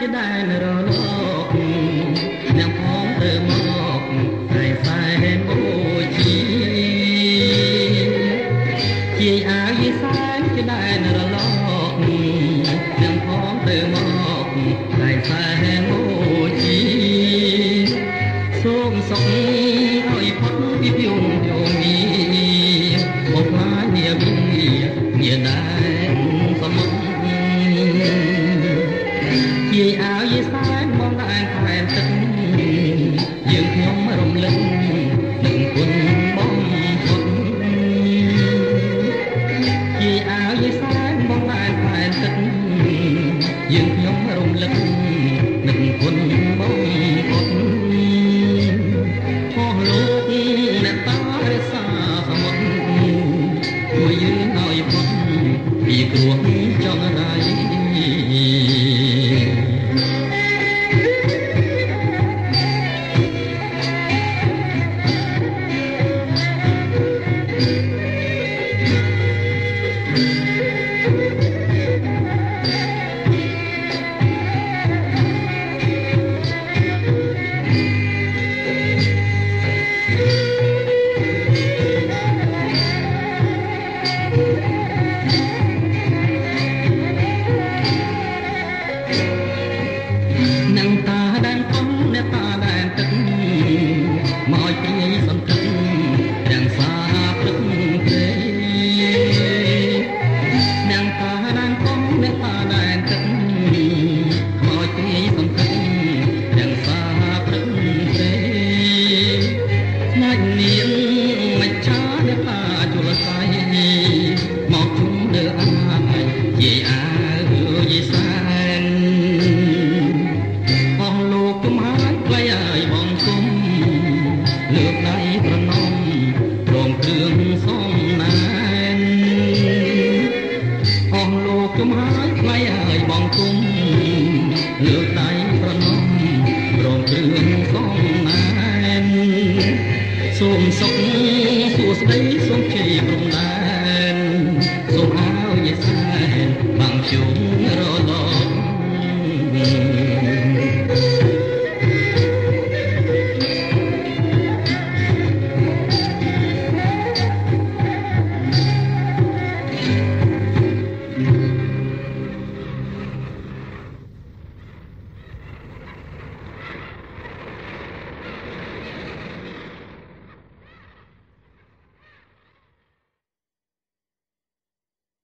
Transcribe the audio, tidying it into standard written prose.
ได้นรโลกยังพร้อมเติมโลกให้สายโบชีที่อายุสายจะได้นรโลกยังพร้อมเติมโลกให้สายโบชีសូមសុខឲ្យផុតពីភពយមីមកខ្លាចនាវិញ្ញាដែរសមត្ថជាអាយសែនបងដែរខែទឹកយើងខ្ញុំរំលឹកនឹងគុណបងផុតជាអាយសែនបងដែរខែទឹកយើងខ្ញុំរំលឹកនឹងគុណបងផុតពីគ្រោះចង់រៃសូមសុខសួស្តីសូមជ័យព្រំដែរ